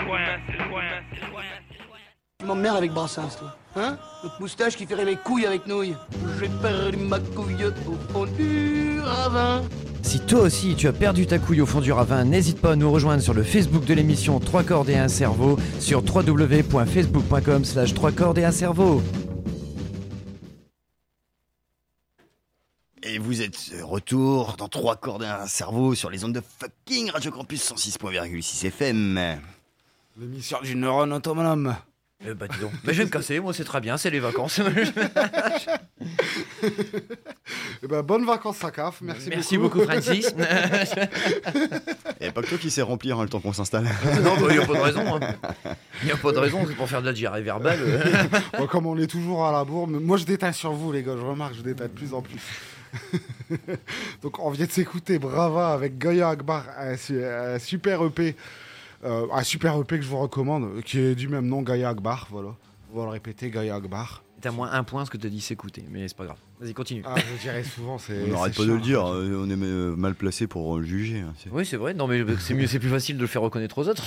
Tu m'emmerdes avec Brassens, toi. Hein? Notre moustache qui ferait mes couilles avec nouilles. J'ai perdu ma couille au fond du ravin. Si toi aussi tu as perdu ta couille au fond du ravin, n'hésite pas à nous rejoindre sur le Facebook de l'émission 3 cordes et un cerveau sur www.facebook.com/3 cordes et un cerveau. Et vous êtes retour dans 3 cordes et un cerveau sur les ondes de fucking Radio Campus 106.6 FM. L'émission du neurone autonome. Bah dis donc, je vais me casser, moi c'est très bien, c'est les vacances. Et bah, bonnes vacances Sakaf, merci beaucoup Francis. Et pas que toi qui sais remplir le temps qu'on s'installe. Non, il n'y a pas de raison. Il n'y a pas de raison, c'est pour faire de la diarrhée verbale. Bon, comme on est toujours à la bourre, mais moi je détaille sur vous les gars, je remarque, je détaille de plus en plus. Donc on vient de s'écouter Brava avec Gaïa Akbar, un super EP. Un super EP que je vous recommande, qui est du même nom, Gaïa Akbar, voilà. On va le répéter, Gaïa Akbar. T'as moins un point ce que t'as dit s'écouter, mais c'est pas grave. Vas-y, continue. Ah, je dirais souvent, c'est. On n'arrête pas de le dire, on est mal placé pour le juger. Oui, c'est vrai, non mais c'est mieux, c'est plus facile de le faire reconnaître aux autres.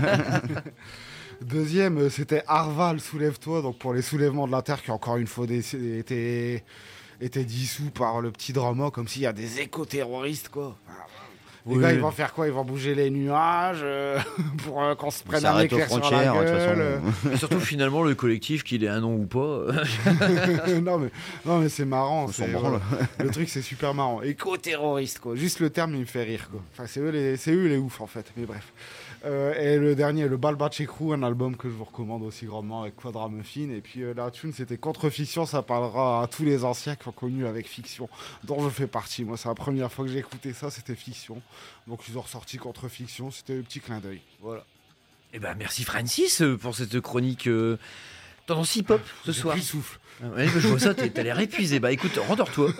Deuxième, c'était Arval, Soulève-toi, donc pour les soulèvements de la Terre qui encore une fois été dissous par le petit drama, comme s'il y a des éco-terroristes, quoi. Les gars, ils vont faire quoi? Ils vont bouger les nuages pour qu'on se prenne un éclair sur la gueule. Et surtout, finalement, le collectif, qu'il ait un nom ou pas. non, mais c'est marrant. Le truc, c'est super marrant. Éco-terroriste, quoi. Juste le terme, il me fait rire, quoi. Enfin, c'est eux les oufs, en fait. Mais bref. Et le dernier, le Balbache Crew, un album que je vous recommande aussi grandement avec Quadra Muffin. Et puis la tune, c'était Contre Fiction, ça parlera à tous les anciens qui ont connu avec Fiction, dont je fais partie. Moi, c'est la première fois que j'ai écouté ça, c'était Fiction. Donc ils ont ressorti Contre Fiction, c'était un petit clin d'œil. Voilà. Et ben merci Francis pour cette chronique tendance hip-hop ce soir. J'ai pris souffle. Ouais, je vois ça, t'as l'air épuisé. Bah écoute, rendors-toi.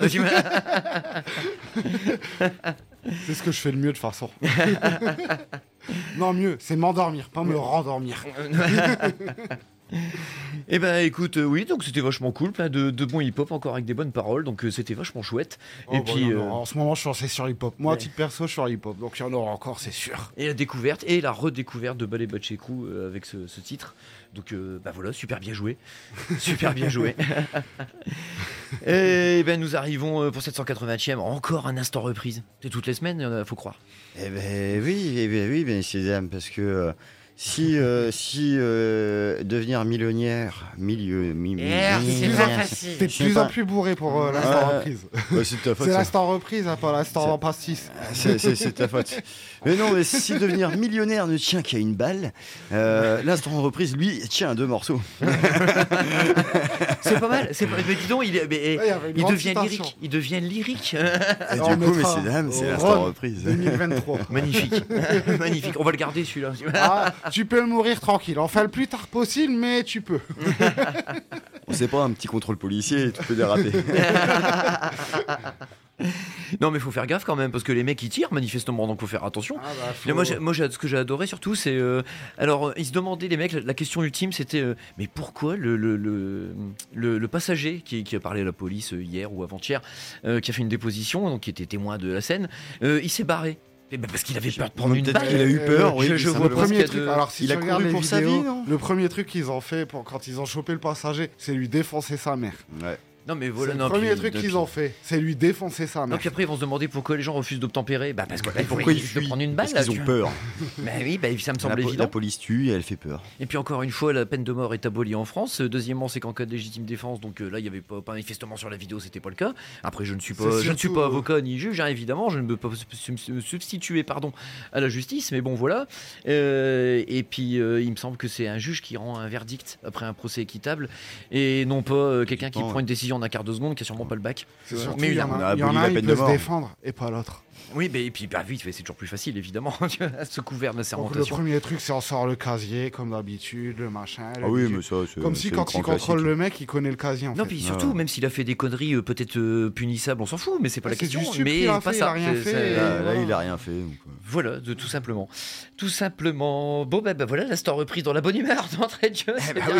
C'est ce que je fais le mieux de toute façon. Non, mieux, c'est m'endormir, pas me rendormir. Eh ben écoute, oui, donc c'était vachement cool, plein de bons hip-hop encore avec des bonnes paroles, donc c'était vachement chouette. Et puis non, en ce moment je suis lancé sur hip-hop. Moi, à titre perso, je suis sur hip-hop, donc il y en aura encore, c'est sûr. Et la découverte et la redécouverte de Balbache Crew avec ce titre. Donc bah voilà, super bien joué. Super bien joué. Et ben nous arrivons pour cette 180e, encore un instant reprise. C'est toutes les semaines, faut croire. Eh ben oui, messieurs dames, parce que Si devenir millionnaire, c'est pas facile. T'es de plus en plus bourré pour l'instant reprise. Ouais, c'est ta faute. C'est l'instant reprise, pas l'instant pastis. C'est ta faute. Mais non, mais si devenir millionnaire ne tient qu'à une balle, l'instant reprise, lui, tient à 2 morceaux. C'est pas mal. Mais dis donc, il devient lyrique. Il devient lyrique. Et du coup, messieurs dames, c'est l'instant reprise. 2023. Magnifique. Magnifique. On va le garder celui-là. Tu peux mourir tranquille. Enfin, le plus tard possible, mais tu peux. On sait pas, un petit contrôle policier, tu peux déraper. Non, mais il faut faire gaffe quand même, parce que les mecs ils tirent manifestement, donc il faut faire attention. Moi, ce que j'ai adoré surtout, c'est. Alors, ils se demandaient, les mecs, la question ultime c'était mais pourquoi le passager qui a parlé à la police hier ou avant-hier, qui a fait une déposition, donc qui était témoin de la scène, il s'est barré. Parce qu'il avait peur de prendre une balle. Il a eu peur, oui. Je vois le premier truc. Alors, si il tu a regardes couru les pour sa vidéos, vie, non le premier truc qu'ils ont fait quand ils ont chopé le passager, c'est lui défoncer sa mère. Ouais. Non, mais voilà, c'est le premier truc qu'ils ont fait, c'est lui défoncer sa mère. Non, puis après ils vont se demander pourquoi les gens refusent d'obtempérer. Parce que pourquoi ils fuient de prendre une balle. Parce qu'ils ont peur. Oui, ça me semble évident. La police tue et elle fait peur. Et puis encore une fois, la peine de mort est abolie en France. Deuxièmement, c'est qu'en cas de légitime défense, donc là il y avait pas manifestement sur la vidéo, c'était pas le cas. Après, je ne suis pas avocat ni juge, évidemment, je ne peux pas me substituer, à la justice, mais bon voilà. Et puis il me semble que c'est un juge qui rend un verdict après un procès équitable et non pas quelqu'un qui prend une décision en un quart de seconde qui a sûrement pas le bac. Mais il y en a un qui peut se défendre et pas l'autre. Oui, et puis vite, c'est toujours plus facile évidemment se couvert de sermentation. Le premier truc, c'est on sort le casier comme d'habitude, le machin. Oui, mais ça, c'est comme si quand il contrôle le mec, il connaît le casier. Non, puis surtout, même s'il a fait des conneries peut-être punissables, on s'en fout, mais c'est pas la question. Mais pas ça. Là, il a rien fait. Voilà, tout simplement. Tout simplement. Bon, voilà, l'instant reprise dans la bonne humeur d'entrée de jeu.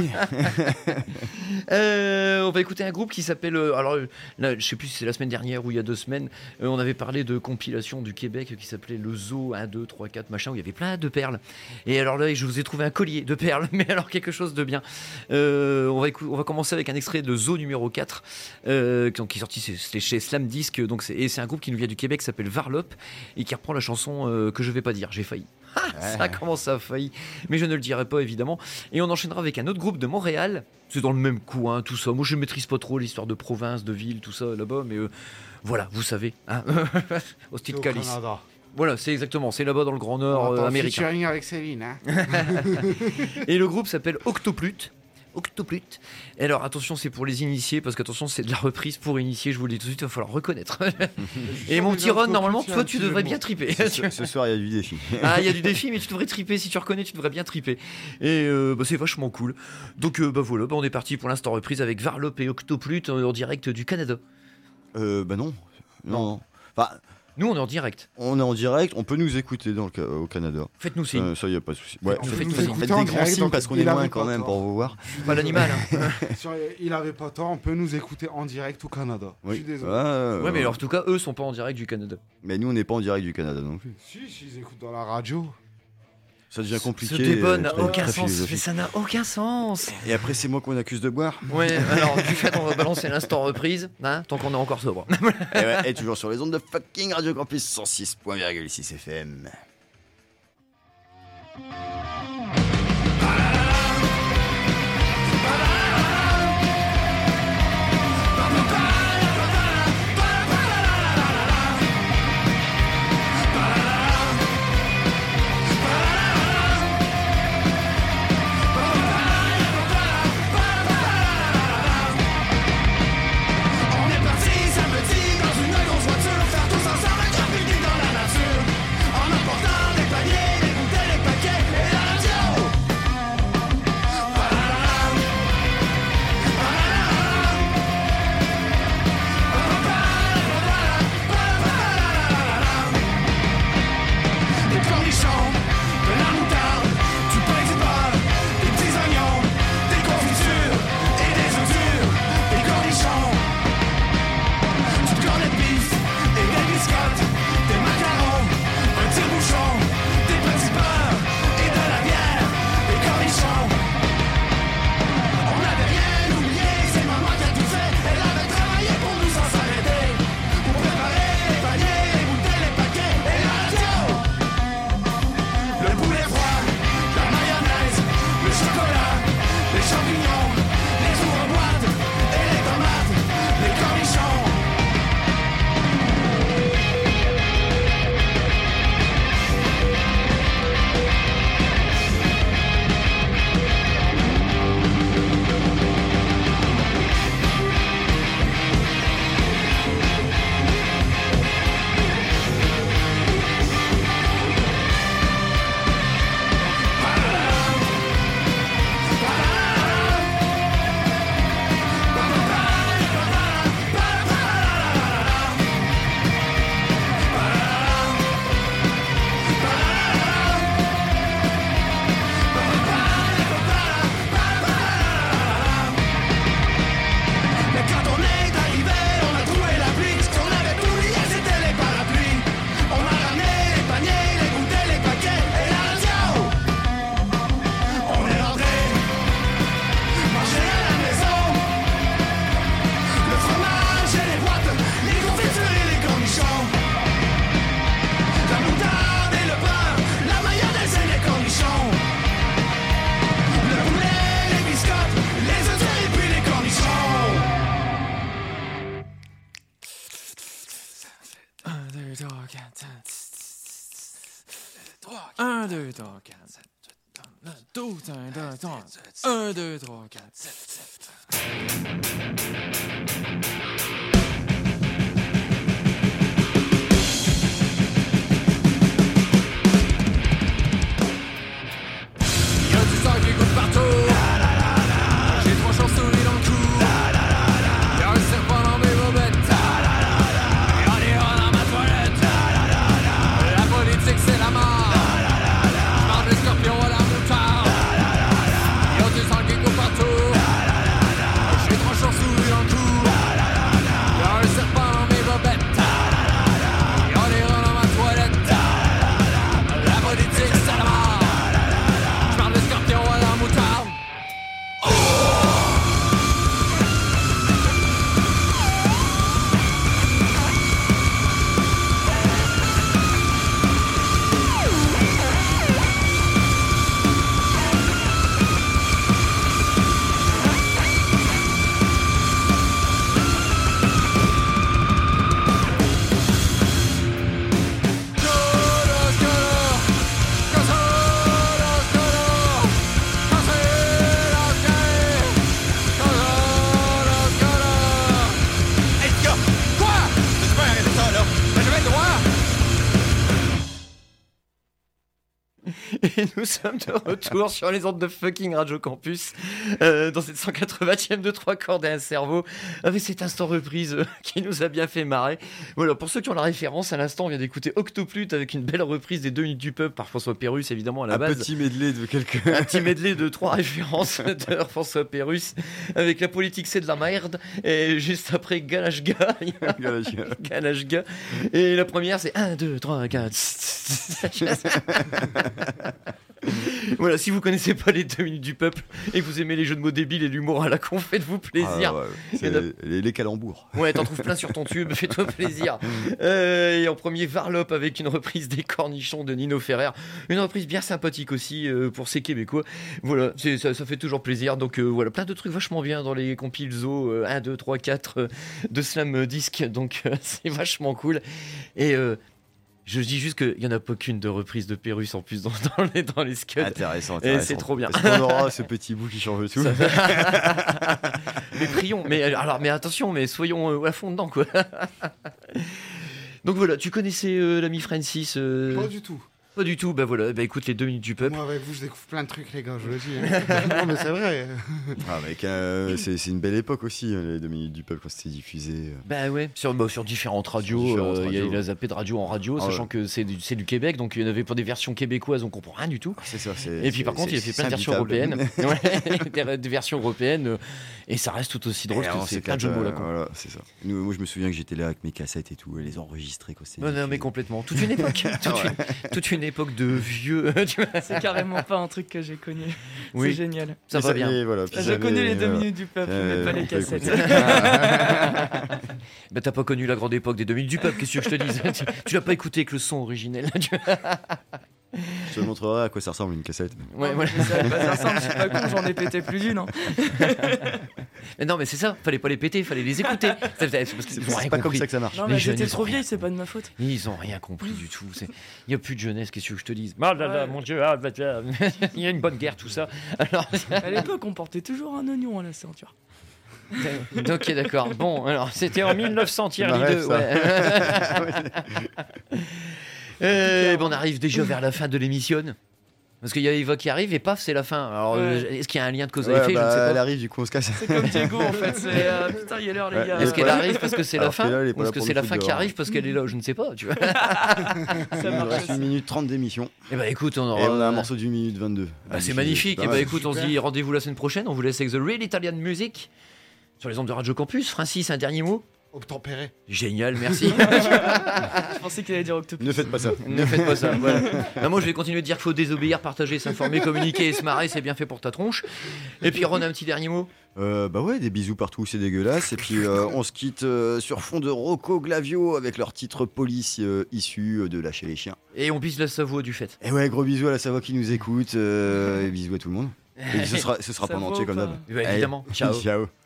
On va écouter un groupe qui s'appelle. Alors, là, je sais plus si c'est la semaine dernière ou il y a 2 semaines. On avait parlé de compilation du Québec qui s'appelait le Zoo 1, 2, 3, 4, machin, où il y avait plein de perles. Et alors là, je vous ai trouvé un collier de perles, mais alors quelque chose de bien. On va commencer avec un extrait de Zoo numéro 4, qui est sorti, c'était chez Slam Disc. Et c'est un groupe qui nous vient du Québec, qui s'appelle Varlop, et qui reprend la chanson que je vais pas dire, j'ai failli. Ça commence à failli, mais je ne le dirai pas évidemment. Et on enchaînera avec un autre groupe de Montréal. C'est dans le même coin, tout ça. Moi, je maîtrise pas trop l'histoire de province, de ville, tout ça là-bas, mais voilà, vous savez, au style Calice. Voilà, c'est exactement, c'est là-bas dans le Grand Nord américain. Featuring avec Céline, hein. Et le groupe s'appelle Octoplute. Et alors attention, c'est pour les initiés, parce qu'attention, c'est de la reprise pour initiés, je vous le dis tout de suite, il va falloir reconnaître. Et mon petit Ron, normalement, toi tu devrais bien triper. Ce soir, il y a du défi. Il y a du défi, mais tu devrais triper, si tu reconnais, tu devrais bien triper. Et c'est vachement cool. Donc voilà, on est parti pour l'instant reprise avec Varlop et Octoplute en direct du Canada. Non. Enfin... Nous, on est en direct. On est en direct, on peut nous écouter au Canada. Faites-nous signe. Ça, il n'y a pas de souci. Ouais, faites des grands signes parce qu'on est loin quand même pour vous voir. Pas l'animal. Il avait pas tort, on peut nous écouter en direct au Canada. Oui. Je suis désolé. Ouais, mais alors, en tout cas, eux sont pas en direct du Canada. Mais nous, on n'est pas en direct du Canada non plus. Si, ils écoutent dans la radio. Ça devient compliqué. Ce débat n'a aucun sens. Ça n'a aucun sens. Et après, c'est moi qu'on accuse de boire. Ouais, alors du fait, on va balancer l'instant reprise, tant qu'on est encore sobre. Et toujours sur les ondes de fucking Radio Campus 106.6 FM. En emportant des paniers, des bouteilles, des paquets et la radio. 1, 2, 3, 4, 7, 1, 2, 3, 4, 7. Y'a du sang qui coule partout. J'ai 3 chauves-souris dans le cou. Y'a un serpent dans mes bobettes. Y'a des rats dans ma toilette. La politique c'est la mort. J'parle des scorpions à la moutarde. Y'a du sang qui coule partout. J'ai 3 chauves-souris dans le cou. Y'a un serpent dans mes bobettes. Y'a des rats dans ma toilette. La politique c'est la mort. J'parle des scorpions à la moutarde. Et nous sommes de retour sur les ondes de fucking Radio Campus dans cette 180e de 3 cordes et un cerveau avec cet instant reprise qui nous a bien fait marrer. Voilà, pour ceux qui ont la référence, à l'instant on vient d'écouter Octoplute avec une belle reprise des 2 minutes du peuple par François Pérusse évidemment à la base. Un petit medley de quelques... Un petit medley de 3 références de François Pérusse avec La politique c'est de la merde et juste après Galashga. Galashga. Et la première c'est 1, 2, 3, 4. Voilà, si vous connaissez pas les 2 minutes du peuple et que vous aimez les jeux de mots débiles et l'humour à la con, faites-vous plaisir. Ah ouais, les calembours. Ouais, t'en trouves plein sur ton tube, fais-toi plaisir. Et en premier, Varlop avec une reprise des Cornichons de Nino Ferrer. Une reprise bien sympathique aussi pour ces Québécois. Voilà, ça fait toujours plaisir. Donc voilà, plein de trucs vachement bien dans les compiles Zo 1, 2, 3, 4 de Slam Disc. Donc c'est vachement cool. Et je dis juste qu'il n'y en a pas qu'une de reprise de Pérusse en plus dans les scuds. Intéressant. Et c'est trop bien. Est-ce qu'on aura ce petit bout qui change tout? Mais prions, mais attention, mais soyons à fond dedans, quoi. Donc voilà, tu connaissais l'ami Francis Pas du tout. Pas du tout, bah voilà, bah écoute les 2 minutes du peuple. Moi avec vous je découvre plein de trucs les gars, je le dis. Hein. Non mais c'est vrai. Ah mec, c'est une belle époque aussi, les 2 minutes du peuple quand c'était diffusé. Bah ouais, sur différentes radios, il a zappé de radio en radio, sachant que c'est du Québec, donc il y en avait pas des versions québécoises, on comprend rien du tout. C'est ça, et puis par contre il a fait plein de versions européennes. Ouais, des versions européennes, et ça reste tout aussi drôle, parce que c'est plein de jeux de mots là. Voilà, c'est ça. Moi je me souviens que j'étais là avec mes cassettes et tout, et les enregistrer quand c'était. Non mais complètement, toute une époque. Toute une époque de vieux. C'est carrément pas un truc que j'ai connu. Oui. C'est génial. Ça va bien. Voilà, j'ai connu les 2 minutes du peuple, mais pas les cassettes. Bah t'as pas connu la grande époque des 2 minutes du peuple, qu'est-ce que je te dise? Tu l'as pas écouté avec le son originel. Je te montrerai à quoi ça ressemble une cassette. Ouais, voilà. Ça ressemble, je suis pas con, j'en ai pété plus d'une. Hein. Mais non, mais c'est ça, fallait pas les péter, fallait les écouter. C'est pas comme ça que ça marche. Non, mais j'étais trop vieille, c'est pas de ma faute. Ils ont rien compris du tout. Il y a plus de jeunesse, qu'est-ce que je te dise? Mon Dieu, il y a une bonne guerre, tout ça. Alors... À l'époque, on portait toujours un oignon à la ceinture. Ok, d'accord. Bon, alors c'était en 1900-2. Ouais. On arrive déjà vers la fin de l'émission. Parce qu'il y a Eva qui arrive et paf, c'est la fin. Alors, est-ce qu'il y a un lien de cause à effet? Je ne sais pas. Elle arrive, du coup, on se casse. C'est comme Diego en fait. Putain, il y a l'heure, les gars. Est-ce qu'elle arrive parce que c'est la fin? Ou est-ce que c'est la fin qui arrive parce qu'elle est là? Je ne sais pas, tu vois. Ça marche. 1 minute 30 d'émission. Et bah écoute, on a un morceau d'une minute 22. C'est magnifique. Et bah écoute, on se dit rendez-vous la semaine prochaine. On vous laisse avec The Real Italian Music sur les ondes de Radio Campus. Francis, un dernier mot? Obtempéré. Génial, merci. Je pensais qu'il allait dire Octopus. Ne faites pas ça. Ne faites pas ça. Voilà. Moi, je vais continuer de dire qu'il faut désobéir, partager, s'informer, communiquer et se marrer. C'est bien fait pour ta tronche. Et puis, Ron, un petit dernier mot? Bah ouais, des bisous partout, c'est dégueulasse. Et puis, on se quitte sur fond de Rocco Glavio avec leur titre Police issu de Lâcher les chiens. Et on bise la Savoie du fait. Et ouais, gros bisous à la Savoie qui nous écoute. Et bisous à tout le monde. Et ce sera pas en entier comme d'hab. Évidemment. Ciao. Ciao.